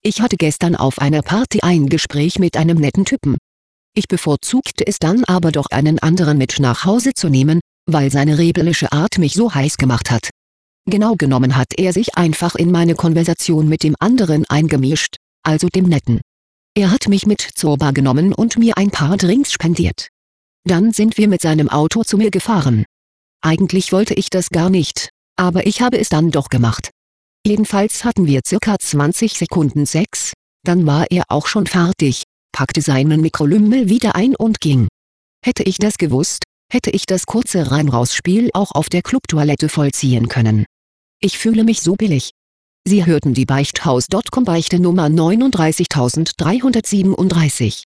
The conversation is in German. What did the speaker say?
Ich hatte gestern auf einer Party ein Gespräch mit einem netten Typen. Ich bevorzugte es dann aber doch, einen anderen mit nach Hause zu nehmen, weil seine rebellische Art mich so heiß gemacht hat. Genau genommen hat er sich einfach in meine Konversation mit dem anderen eingemischt, also dem Netten. Er hat mich mit zur Bar genommen und mir ein paar Drinks spendiert. Dann sind wir mit seinem Auto zu mir gefahren. Eigentlich wollte ich das gar nicht, aber ich habe es dann doch gemacht. Jedenfalls hatten wir circa 20 Sekunden Sex, dann war er auch schon fertig, packte seinen Mikrolümmel wieder ein und ging. Hätte ich das gewusst, hätte ich das kurze Rein-Raus-Spiel auch auf der Clubtoilette vollziehen können. Ich fühle mich so billig. Sie hörten die Beichthaus.com Beichte Nummer 39337.